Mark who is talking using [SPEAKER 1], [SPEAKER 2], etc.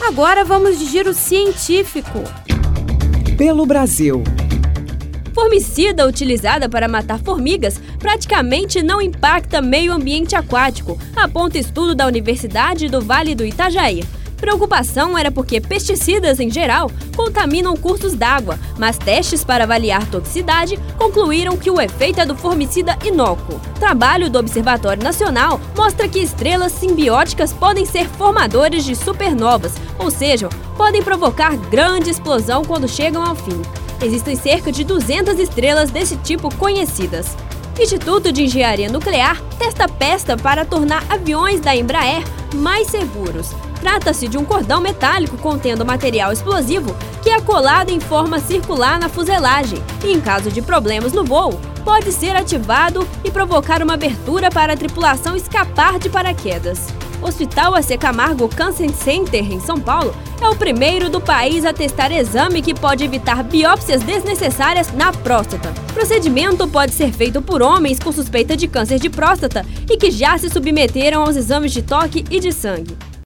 [SPEAKER 1] Agora vamos de giro científico.
[SPEAKER 2] Pelo Brasil.
[SPEAKER 1] Formicida utilizada para matar formigas praticamente não impacta meio ambiente aquático, aponta estudo da Universidade do Vale do Itajaí. Preocupação era porque pesticidas, em geral, contaminam cursos d'água, mas testes para avaliar toxicidade concluíram que o efeito é do formicida inócuo. Trabalho do Observatório Nacional mostra que estrelas simbióticas podem ser formadores de supernovas, ou seja, podem provocar grande explosão quando chegam ao fim. Existem cerca de 200 estrelas desse tipo conhecidas. Instituto de Engenharia Nuclear testa pesta para tornar aviões da Embraer mais seguros. Trata-se de um cordão metálico contendo material explosivo que é colado em forma circular na fuselagem e, em caso de problemas no voo, pode ser ativado e provocar uma abertura para a tripulação escapar de paraquedas. O Hospital AC Camargo Cancer Center, em São Paulo, é o primeiro do país a testar exame que pode evitar biópsias desnecessárias na próstata. O procedimento pode ser feito por homens com suspeita de câncer de próstata e que já se submeteram aos exames de toque e de sangue.